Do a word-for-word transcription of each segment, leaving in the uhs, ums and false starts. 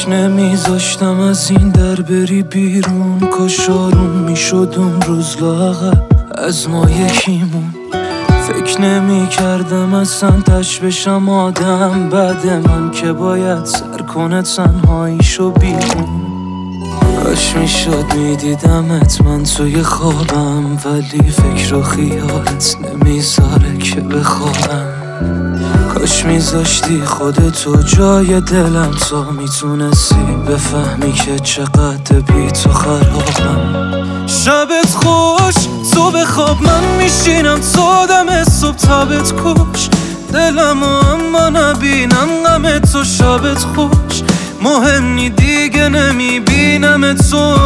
فکر نمیذاشتم از این در بری بیرون، کاش آروم میشد اون روز لاغر از ما یکیمون. فکر نمی کردم اصلا تش بشم آدم بعد من که باید سر کنه تنهاییشو بیرون. کاش میشد میدیدمت من توی خوابم، ولی فکر و خیالت نمیذاره که بخوابم. کاش میذاشتی خودتو جای دلم تا میتونستی بفهمی که چقدر بی تو خرابم. شبت خوش تو بخواب، من میشینم تا دم صبح تبت کش دلم و اما نبینم غم تو. شبت خوش مهم نی دیگه نمیبینم تو.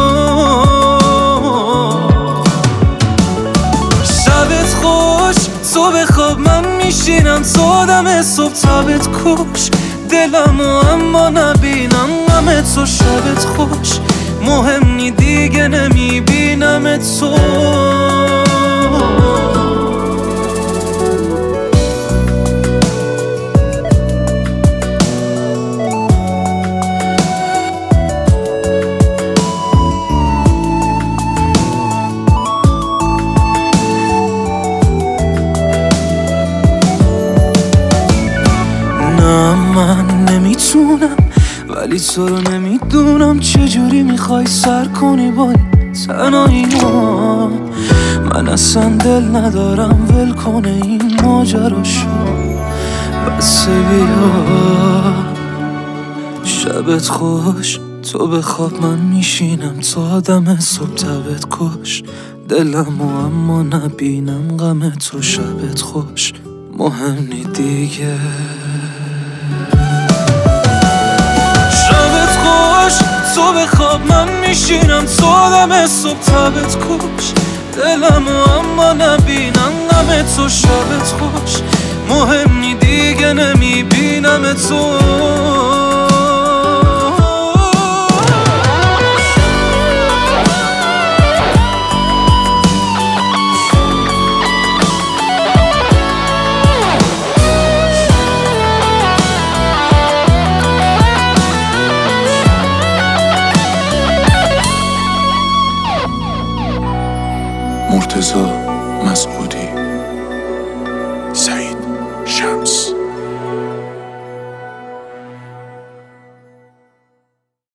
شبت خوش تو بخواب، من میشینم تا دم صبح تبت کش دلم و اما نبینم غم تو. شبت خوش مهم نی دیگه نمیبینم تو. من نمیتونم ولی تو رو نمیدونم چجوری میخوای سر کنی با این تنهایی ما. من اصلا دل ندارم ول کنه این ماجراشو، بس بیا. شبت خوش تو بخواب، من میشینم تا دم صبح تبت کش دلم و اما نبینم غم تو. شبت خوش مهم نی دیگه. تو بخواب، من میشینم تا دم صبح تبت کش دلم و اما نبینم غم تو. شبت خوش مهم نی دیگه نمیبینم تو. مرتضی مسعودی، سعید شمس.